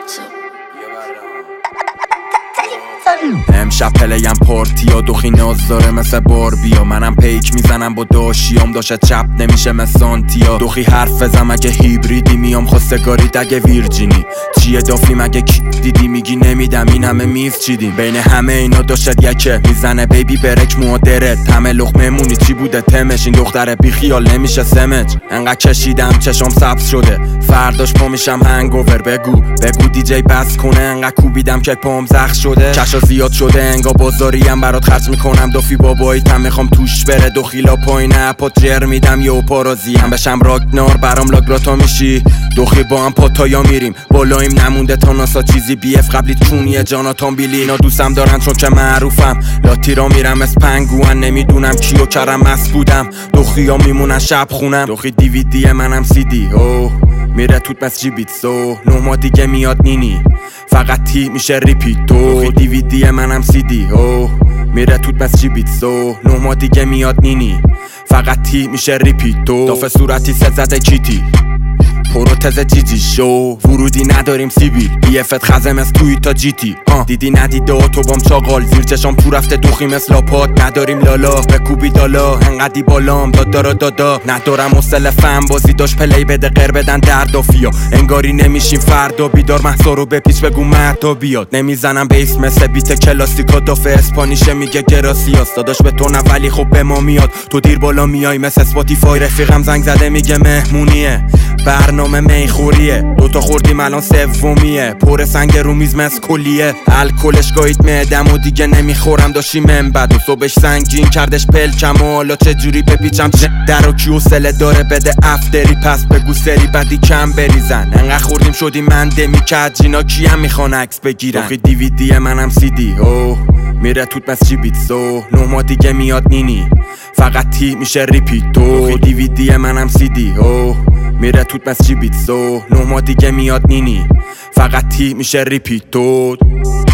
امشب پلیم پارتیا دوخی ناز داره مثل باربیا. منم پیک میزنم با داشیام داشت چپ نمیشه مثل سانتیا. دوخی حرف بزم اگه هیبریدی میام خواستگاری اگه ویرجینی. چیه دافی مگه کی دیدی میگی نمیدم این همه میز چیدیم. بین همه اینا داشت یکه میزنه بیبی برک مادرت. همه لقمه مونی چی بوده تمش این دختره بی خیال نمیشه سمج. انقدر کشیدم چشام سبز شده فرداش پا میشم هنگوور. بگو دیجی بس کنه انقدر کوبیدم که پام زخم شده. کشا زیاد شده انگا بازاریم برات خرج میکنم. دافی باباییتم میخوام توش بره دو خیلا پایینه پاتر میدم یه پارازیم بشم راگنار برام لاگراتا میشی. دوخی با هم پاتایا میریم بالایم نمونده تا ناسا چیزی بیف قبلیت چونیه جاناتان بیلی. اینا دوستم دارن چون که معروفم لاتی را میرم از پنگوان نمیدونم کیو کرم مست بودم. دوخیا میمونن شب خونم. دوخی دیویدی منم CD اوه میره توت مس جی بیتسو 9 ماه دیگه میاد نینی فقط تی میشه ریپیتو. دیویدی منم CD اوه میره توت مس جی بیتسو 9 ماه دیگه میاد نینی فقط تی میشه ریپیتو. دافه صورتی سه زده کیتی پروتز جیجی شو ورودی نداریم سیبیل بیفت خزم از توی تا جیتی. دیدی ندیده اتوبام چاقال زیر چشام تو رفته دوخی مثل لاپات. نداریم لالا بکوبی دالا انقدی بالام دادا ندارم اصل فن بازی داشت پلی بده غیر بدن دردافیا. انگاری نمیشیم فردا بیدار محصا رو به پیش بگو مردا بیاد. نمیزنم بیس مثل بیت کلاسیکا دافه اسپانیشه میگه گراسیاس. داداش به تو نه ولی خب به ما میاد. تو دیر بالا میای مثل اسپاتیفای. رفیقم زنگ زده میگه مهمونیه برنامه میخوریه. دوتا خوردیم الان سومیه پر سنگ رو میز مس کلیه. الکلش گاهید معدم و دیگه نمیخورم داشتی من بد و صبحش سنگین کردش پلکم و حالا چجوری بپیچم در و کیو سله داره بده افتری پس بگو سری بدی کم بریزن. انقدر خوردیم شدیم من دمی کد جینا کیم میخوان عکس بگیرن. دوخی دیویدی منم CD اوه میره توت مس جی بیتسو 9 ماه دیگه میاد نینی فقط تی میشه ریپیتو. دیویدی منم CD اوه میره توت مس جی بیتسو 9 ماه دیگه میاد نینی فقط تی میشه ریپیتو.